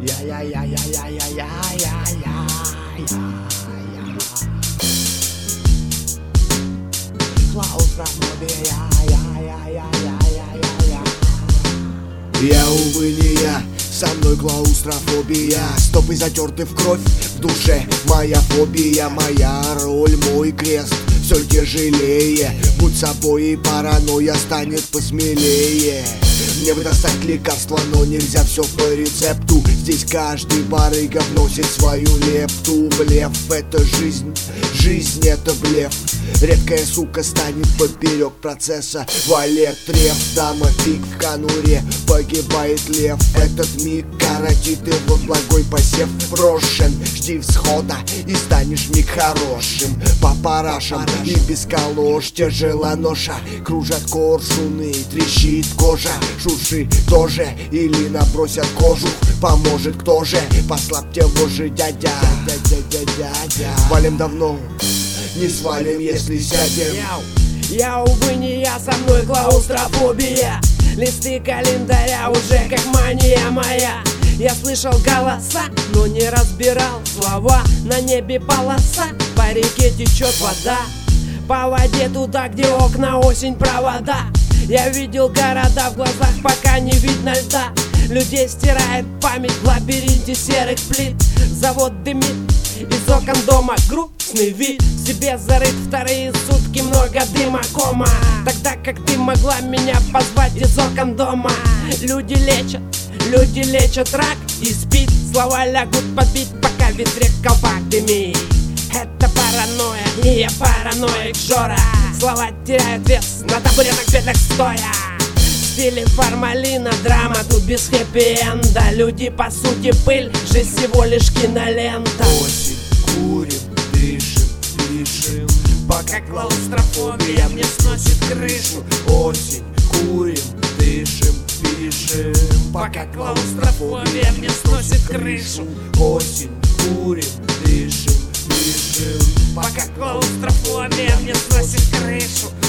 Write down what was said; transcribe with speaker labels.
Speaker 1: Я, увы, не я, со мной клаустрофобия. Стопы затерты в кровь, в душе моя фобия. Моя роль, мой крест, все тяжелее. Будь собой, и паранойя станет посмелее. Мне бы достать лекарства, но нельзя все по рецепту. Здесь каждый барыга вносит свою лепту. Блеф — это жизнь, жизнь — это блеф. Редкая сука станет поперек процесса. Валет треф, дама пик в конуре, погибает лев. Этот миг коротит его благой посев. Рошен, жди всхода и станешь миг хорошим. По парашам и без калош тяжела ноша. Кружат коршуны, трещит кожа. Шурши тоже или набросят кожух. Поможет кто же, послабьте вожжи, дядя. Валим давно, не свалим, если сядем.
Speaker 2: Я, увы, не я, со мной клаустрофобия. Листы календаря уже как мания моя. Я слышал голоса, но не разбирал слова. На небе полоса, по реке течет вода. По воде туда, где окна, осень, провода. Я видел города в глазах, пока не видно льда. Людей стирает память в лабиринте серых плит. Завод дымит, из окон дома грустный вид. В себе зарыт вторые сутки, много дыма, кома. Тогда как ты могла меня позвать из окон дома. Люди лечат рак и спит. Слова лягут побить, пока ветрек колпак дымит. Это паранойя, и я параноик Жора. Слова теряют вес на табуретах бедных стоя. В стиле формалина, драма тут без хэппи-энда. Люди по сути пыль, жизнь всего лишь кинолента.
Speaker 1: Осень, курим, дышим, пишем,
Speaker 2: пока клаустрофобия мне сносит крышу.
Speaker 1: Осень, курим, дышим, пишем,
Speaker 2: пока клаустрофобия мне сносит крышу.
Speaker 1: Осень, курим, дышим, пишем,
Speaker 2: пока клаустрофобия мне сносит крышу.